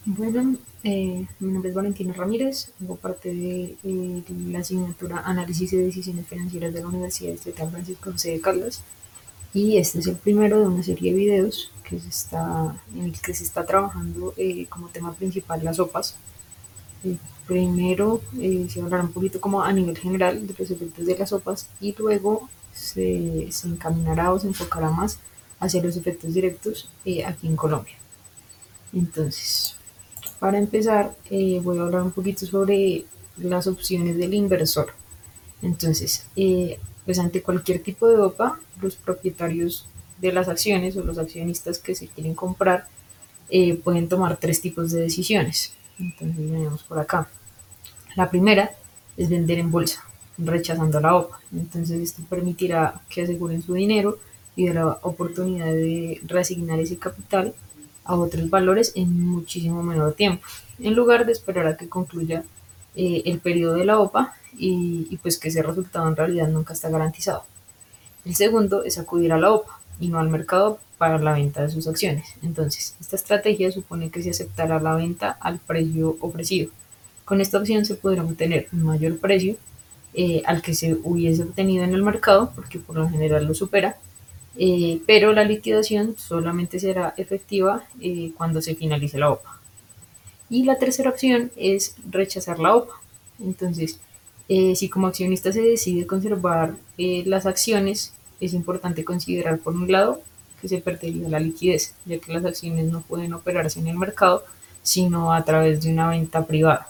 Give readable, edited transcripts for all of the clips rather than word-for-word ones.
Bueno, mi nombre es Valentina Ramírez, hago parte de la asignatura Análisis y Decisiones Financieras de la Universidad Estatal Francisco José de Caldas, y este es el primero de una serie de videos en el que se está trabajando como tema principal las OPAs. Primero se hablará un poquito como a nivel general de los efectos de las OPAs, y luego se encaminará o se enfocará más hacia los efectos directos aquí en Colombia. Entonces, para empezar, voy a hablar un poquito sobre las opciones del inversor. Entonces, pues ante cualquier tipo de OPA, los propietarios de las acciones o los accionistas que se quieren comprar pueden tomar tres tipos de decisiones. Entonces, venimos por acá. La primera es vender en bolsa, rechazando la OPA. Entonces, esto permitirá que aseguren su dinero y de la oportunidad de reasignar ese capital a otros valores en muchísimo menor tiempo, en lugar de esperar a que concluya el periodo de la OPA y pues que ese resultado en realidad nunca está garantizado. El segundo es acudir a la OPA y no al mercado para la venta de sus acciones. Entonces, esta estrategia supone que se aceptará la venta al precio ofrecido. Con esta opción se podrá obtener un mayor precio al que se hubiese obtenido en el mercado, porque por lo general lo supera, pero la liquidación solamente será efectiva cuando se finalice la OPA. Y la tercera opción es rechazar la OPA. Entonces, si como accionista se decide conservar las acciones, es importante considerar, por un lado, que se perdería la liquidez, ya que las acciones no pueden operarse en el mercado, sino a través de una venta privada.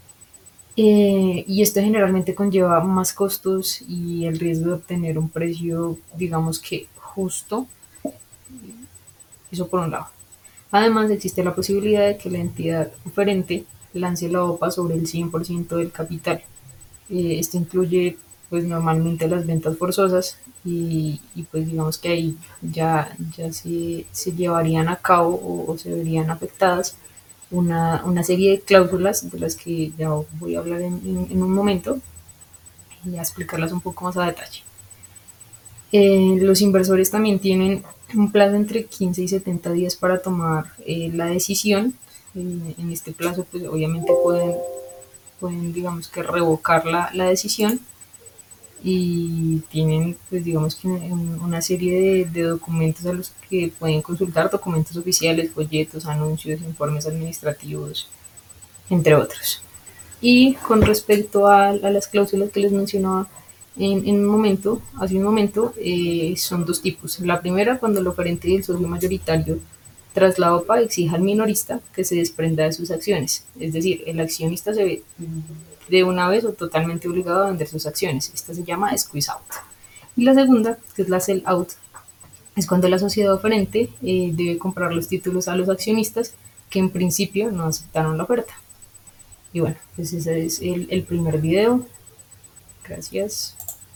Y esto generalmente conlleva más costos y el riesgo de obtener un precio, digamos que justo, eso por un lado. Además, existe la posibilidad de que la entidad oferente lance la OPA sobre el 100% del capital. Esto incluye pues normalmente las ventas forzosas pues digamos que ahí ya se llevarían a cabo o se verían afectadas una serie de cláusulas de las que ya voy a hablar en un momento y a explicarlas un poco más a detalle. Los inversores también tienen un plazo entre 15 y 70 días para tomar la decisión. En este plazo, pues obviamente pueden digamos que revocar la decisión, y tienen, pues digamos que una serie de documentos a los que pueden consultar, documentos oficiales, folletos, anuncios, informes administrativos, entre otros. Y con respecto a las cláusulas que les mencionaba hace un momento, son dos tipos. La primera, cuando el oferente y el socio mayoritario tras la OPA exija al minorista que se desprenda de sus acciones. Es decir, el accionista se ve de una vez o totalmente obligado a vender sus acciones. Esta se llama squeeze out. Y la segunda, que es la sell out, es cuando la sociedad oferente debe comprar los títulos a los accionistas que en principio no aceptaron la oferta. Y bueno, pues ese es el primer video. Gracias.